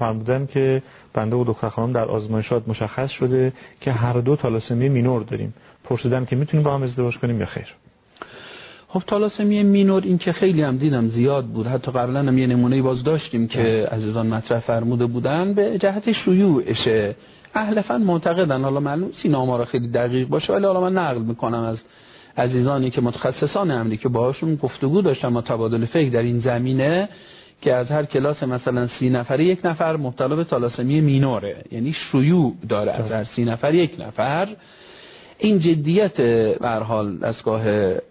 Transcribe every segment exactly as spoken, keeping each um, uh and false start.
فرمودن که بنده و دکتر خانم در آزمایشات مشخص شده که هر دو تالاسمی مینور داریم. پرسیدن که میتونیم با هم ازدواج کنیم یا خیر؟ خب تالاسمی مینور این که خیلی هم دیدم زیاد بود، حتی قبلا هم یه نمونه باز داشتیم که عزیزان مطرح فرموده بودن به جهت شیوعشه. اهل فن معتقدن، حالا معلوم نیست این آمار خیلی دقیق باشه، ولی حالا من نقل میکنم از عزیزانی که متخصصان امری که باهاشون گفتگو داشتم و تبادل فکر در این زمینه، که از هر کلاس مثلا سی نفره یک نفر مبتلا به تالاسمی مینوره، یعنی شیوع داره از هر سی نفر یک نفر. این جدیت به هر حال دستگاه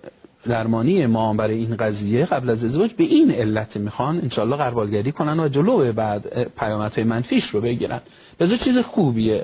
درمانی ما برای این قضیه قبل از ازدواج به این علت میخوان انشالله غربالگری کنن و جلو بعد پیامدهای منفیش رو بگیرن. بذار چیز خوبیه.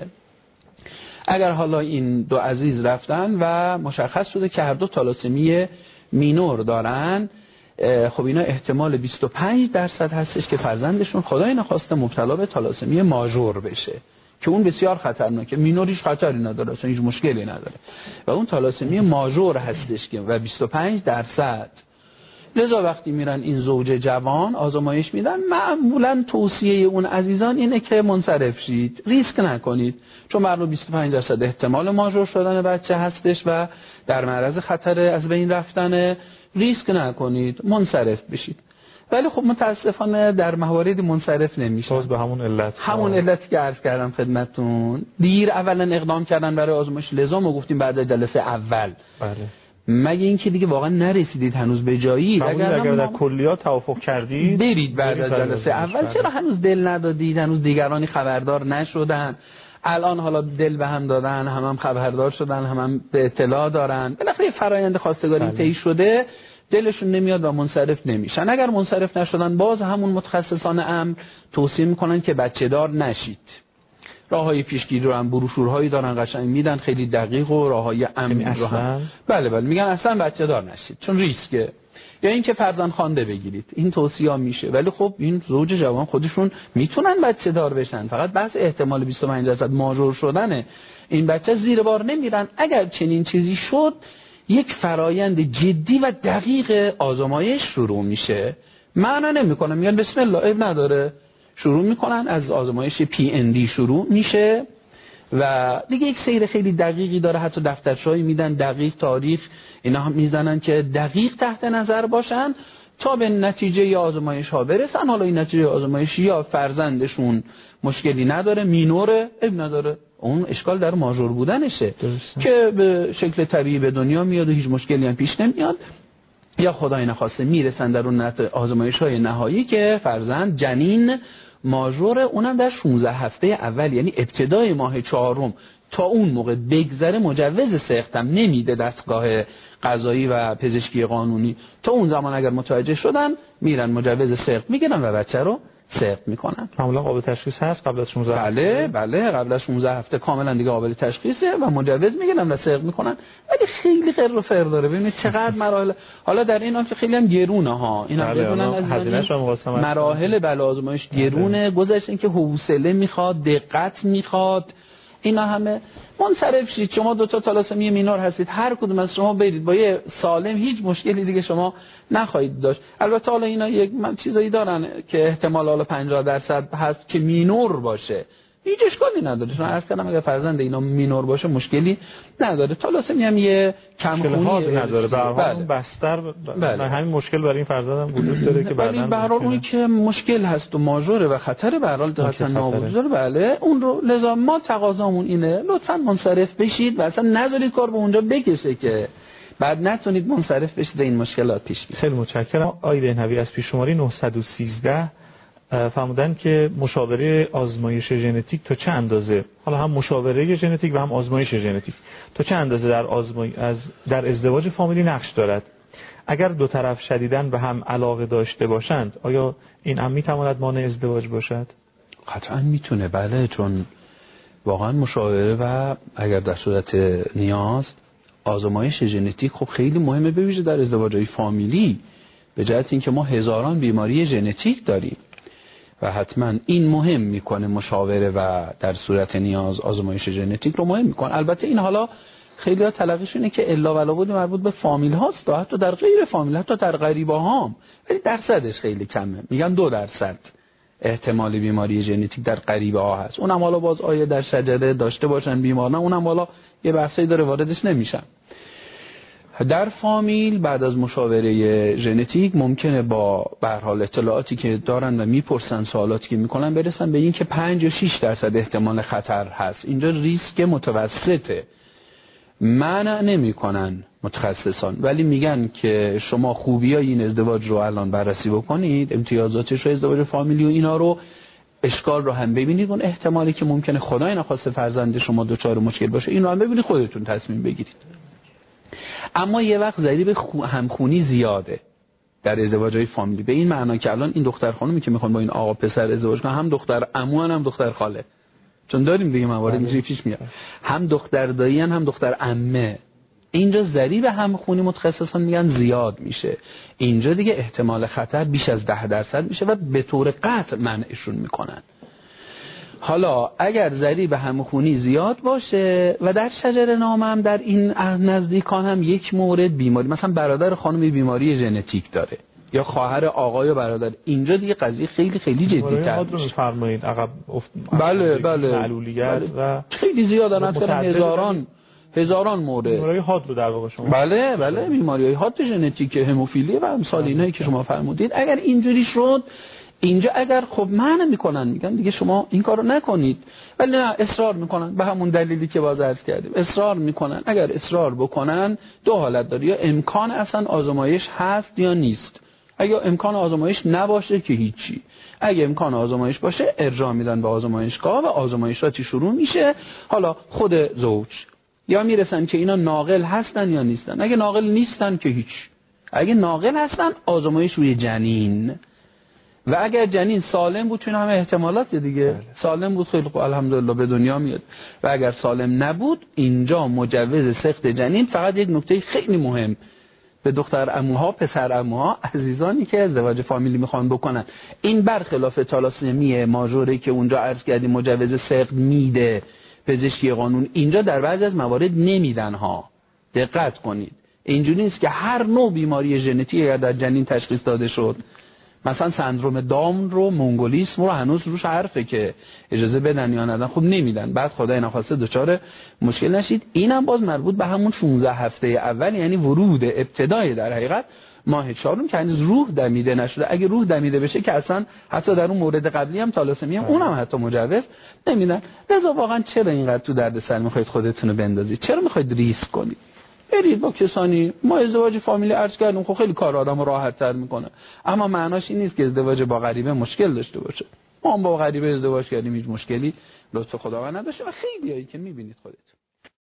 اگر حالا این دو عزیز رفتن و مشخص شده که هر دو تالاسمی مینور دارن، خب اینا احتمال بیست و پنج درصد هستش که فرزندشون خدای نخواسته مبتلا به تالاسمی ماژور بشه، که اون بسیار خطرناکه. مینوریش خطری نداره، اصلا هیچ مشکلی نداره، و اون تالاسمی ماژور هستش که و بیست و پنج درصد. لذا وقتی میرن این زوج جوان آزمایش میدن، معمولا توصیه اون عزیزان اینه که منصرف شید، ریسک نکنید، چون معلوم بیست و پنج درصد احتمال ماژور شدن بچه هستش و در معرض خطر از بین رفتن، ریسک نکنید، منصرف بشید. ولی خب متاسفانه در مواردی منصرف نمیشه، باز به همون علت همون علتی که عرض کردم خدمتتون. دیر اولا اقدام کردن برای آزمایش، لذا ما گفتیم بعد از جلسه اول. بله. مگه اینکه دیگه واقعا نرسیدید هنوز به جایی، اگر, اگر در کلیات توافق کردید برید بعد از جلسه اول. بله. چرا هنوز دل ندادید؟ هنوز دیگرانی خبردار نشدن؟ الان حالا دل به هم دادن، هم هم خبردار شدن، هم هم به اطلاع دارن، بالاخره فرآیند خواستگاری طی شده، دلشون نمیاد و منصرف نمیشن. اگر منصرف نشدن، باز همون متخصصان امر توصیه میکنن که بچه دار نشید. راههای پیشگیری رو هم بروشورهایی دارن قشنگ میدن، خیلی دقیق، و راههای امن رو هم بله بله میگن اصلا بچه دار نشید چون ریسکه، یا اینکه فرزند خوانده بگیرید، این توصیه میشه. ولی خب این زوج جوان خودشون میتونن بچه دار بشن، فقط بحث احتمال بیست و پنج درصد ماژور شدنه. این بچه زیر بار نمیرن. اگر چنین چیزی شد، یک فرایند جدی و دقیق آزمایش شروع میشه. معنا نمیکنه میگن بسم الله عیب نداره، شروع میکنن از آزمایش پی ان دی شروع میشه و دیگه یک سیر خیلی دقیقی داره. حتی دفترچه‌ای میدن دقیق، تاریخ اینا هم میزنن که دقیق تحت نظر باشن تا به نتیجه آزمایش ها برسن. حالا این نتیجه آزمایشی یا فرزندشون مشکلی نداره، مینوره، عیب نداره، اون اشکال در ماژور بودنشه درسته. که به شکل طبیعی به دنیا میاد و هیچ مشکلی هم پیش نمیاد، یا خدای نخواسته میرسن در اون آزمایش های نهایی که فرزند جنین ماژور، اونم در شانزده هفته اول، یعنی ابتدای ماه چهارم. تا اون موقع بگذره مجوز سقط هم نمیده دستگاه قضایی و پزشکی قانونی. تا اون زمان اگر متوجه شدن میرن مجوز سقط میگیرن و بچه رو سقط میکنن. معمولا قابل تشخیص هست قبل از شانزده هفته؟ بله بله قبل از شانزده هفته کاملا دیگه قابل تشخیصه و مجوز میگیرن و سقط میکنن. ولی خیلی غیر و فر داره. ببینید چقدر مراحل. حالا در این حال که خیلی هم گرونه ها، اینا بدونن از مراحل بله آزمایش گرونه، گذشت این که حوصله میخواد، دقت میخواد. اینا همه منصرف شید. شما دو تا تالاسمی مینور هستید، هر کدوم از شما برید با یه سالم، هیچ مشکلی دیگه شما نخواهید داشت. البته حالا اینا یک چیزایی دارن که احتمال حالا پنجاه درصد هست که مینور باشه، هیچ اشکالی نداره. چون عرض کردم اگه فرزند اینا مینور باشه مشکلی نداره. تالاسمی هم یه کمخونی نداره، به هر حال بستر بله. همین مشکل برای این فرزند هم وجود داره که بعداً ولی به هر حال اونی که مشکل هست و ماژوره و خطر به هر حال حتما نابود داره، بله اون رو. لذا ما تقاضامون اینه لطفاً منصرف بشید و اصلا نذارید کار به اونجا بکشه که بعد نتونید منصرف بشید و این مشکلات پیش بیاد. خیلی متشکرم. آقای بهنوی از پیش شماره نهصد و سیزده فرمودن که مشاوره آزمایش ژنتیک تا چه اندازه، حالا هم مشاوره ژنتیک و هم آزمایش ژنتیک تا چه اندازه در آزمای از در ازدواج فامیلی نقش دارد؟ اگر دو طرف شدیداً به هم علاقه داشته باشند، آیا این هم میتواند مانع ازدواج باشد؟ قطعاً میتونه، بله، چون واقعاً مشاوره و اگر در صورت نیاز آزمایش ژنتیک خب خیلی مهمه، به ویژه در ازدواج‌های فامیلی، به جهت اینکه ما هزاران بیماری ژنتیک داریم و حتما این مهم میکنه مشاوره و در صورت نیاز آزمایش ژنتیک رو مهم میکنه. البته این حالا خیلی ها تلقیش اینه که الا ولا بود مربوط به فامیل هاست، حتی در غیر فامیل، حتی در غریبه ها هم، ولی درصدش خیلی کمه، میگن دو درصد احتمال بیماری ژنتیک در غریبه ها هست. اونم حالا باز آیه در شجره داشته باشن بیمار نه، اونم حالا یه بحثی داره واردش نمیشن. در فامیل بعد از مشاوره ژنتیک ممکنه با به هر حال اطلاعاتی که دارن و میپرسن سوالاتی که میکنن برسن به این که پنج و شش درصد احتمال خطر هست. اینجا ریسک متوسطه، منع نمیکنن متخصصان، ولی میگن که شما خوبیای این ازدواج رو الان بررسی بکنید، امتیازاتش رو، ازدواج فامیلی و اینا رو، اشکال رو هم ببینید، اون احتمالی که ممکنه خدای نخواسته فرزند شما دچار مشکل باشه این رو هم ببینید، خودتون تصمیم بگیرید. اما یه وقت ضریب همخونی زیاده در ازدواج‌های فامیلی، به این معنا که الان این دختر خانومی که میخوان با این آقا پسر ازدواج کنن هم دختر عمو هم دختر خاله، چون داریم دیگه موارد اینجوری پیش میاد، هم دختر دایی هم دختر عمه، اینجا ضریب همخونی متخصصان میگن زیاد میشه، اینجا دیگه احتمال خطر بیش از ده درصد میشه و به طور قطع منعشون میکنن. حالا اگر ضریب همخونی زیاد باشه و در شجره نامه هم در این نزدیکان هم یک مورد بیماری، مثلا برادر خانم بیماری ژنتیک داره یا خواهر آقای و برادر، اینجا دیگه قضیه خیلی خیلی جدی‌تر میشه. میفرمایید عقب افت... بله بله معلولیت و خیلی زیادن، اصلا هزاران هزاران مورد بیماری حاد رو در واقع شما بله بله بیماری‌های حاد ژنتیک، هموفیلی و امثال اینایی که شما فرمودید. اگر اینجوری شد اینجا اگر خب منع میکنن، میگن دیگه شما این کارو نکنید، ولی نه اصرار میکنن به همون دلیلی که باز عرض کردیم اصرار میکنن. اگر اصرار بکنن دو حالت داره، یا امکان اصلا آزمایش هست یا نیست. اگه امکان آزمایش نباشه که هیچی، اگه امکان آزمایش باشه ارجاع میدن به آزمایشگاه و آزمایشاتی شروع میشه. حالا خود زوج یا میرسن که اینا ناقل هستن یا نیستن، اگه ناقل نیستن که هیچ، اگه ناقل هستن آزمایش روی جنین، و اگر جنین سالم بود چون همه احتمالات دیگه بله. سالم بود خیلی خوب الحمدلله به دنیا میاد، و اگر سالم نبود اینجا مجوز سقط جنین. فقط یک نکته خیلی مهم به دختر عموها پسر عموها عزیزانی که ازدواج فامیلی میخوان بکنن، این برخلاف تالاسمی ماژوری که اونجا عرض کردیم مجوز سقط میده پزشکی قانون، اینجا در بعضی از موارد نمیدن ها، دقت کنید. اینجوری نیست که هر نوع بیماری ژنتیکی اگر در جنین تشخیص داده شد، مثلا سندروم داون رو، مونگولیسم رو هنوز روش حرفه که اجازه بدن یا ندن، خب نمیدن، بعد خدای نخواسته دچار مشکل نشید. اینم باز مربوط به همون شانزده هفته اول، یعنی ورود ابتدای در حقیقت ماه چهارم که هنوز روح دمیده نشده. اگه روح دمیده بشه که اصلا حتی در اون مورد قبلی هم تالاسمی هم اونم حتی مجوز نمیدن. لذا واقعا چرا اینقدر تو دردسر میخواید خودتون رو بندازید؟ چرا میخواید ریسک کنید؟ برید با کسانی، ما ازدواج فامیلی عرض کردیم خب خیلی کار آدمو راحت تر میکنه، اما معناش این نیست که ازدواج با غریبه مشکل داشته باشه. ما هم با غریبه ازدواج کردیم هیچ مشکلی لطف خداوند نداشته و خیلیایی که میبینید خودتون